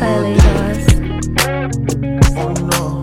Violator. Oh no.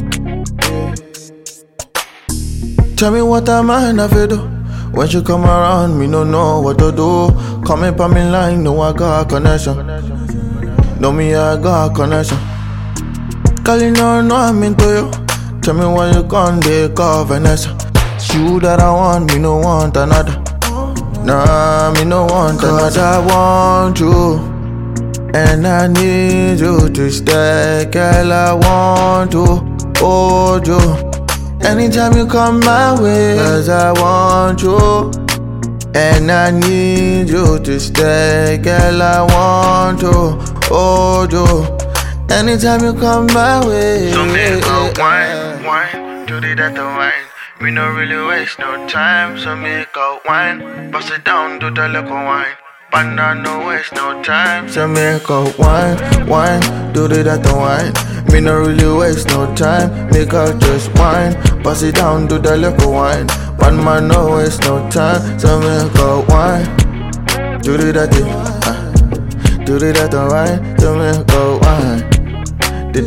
Tell me what a man have to do. When she come around, me no know what to do. Come up on me line, know I got a connection. Know me, I got a connection. Calling her, know I'm into you. Tell me why you gone, they call Vanessa. It's you that I want, me no want another. Nah, me no want another. 'Cause I want you, and I need you to stay. Girl, I want to hold you anytime you come my way. 'Cause I want you, and I need you to stay. Girl, I want to hold you anytime you come my way. So make a wine, wine, do the that wine. We no really waste no time, so make a wine. Bust it down, do the little wine. But no waste no time. So make a wine, wine, do the that wine. Me no really waste no time, make her just wine. Pass it down, do the little wine. One man no waste no time, so make a wine. Do the that do the that wine, so make a wine. Did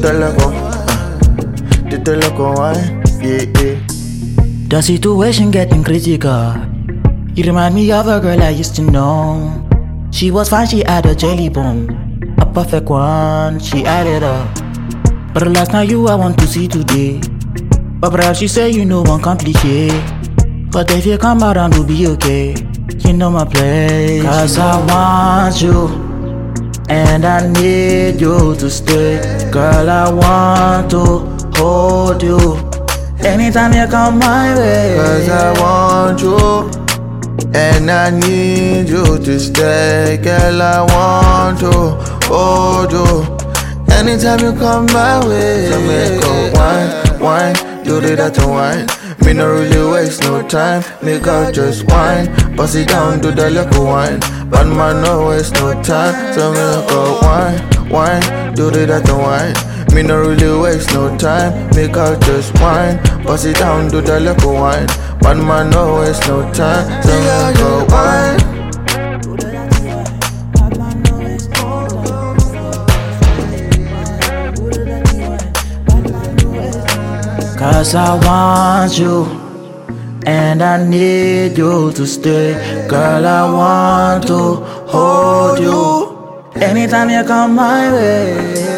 the little wine, yeah. The situation getting critical. You remind me of a girl I used to know. She was fine, she had a jelly bone, a perfect one, she added up. But last night you I want to see today. But perhaps she say you know one complicate. But if you come around we'll be okay. You know my place. 'Cause I want you, and I need you to stay. Girl, I want to hold you anytime you come my way. 'Cause I want you, and I need you to stay. Girl, I want to hold you anytime you come my way. So make a wine, wine, do the that wine. Me no really waste no time, make her just wine. Pass it down, do the little wine. But man no waste no time, so make a wine, wine, do the that wine. Me no really waste no time, make her just wine. Pass it down, do the little wine. But man no waste no time, so make a wine. 'Cause I want you, and I need you to stay. Girl, I want to hold you anytime you come my way.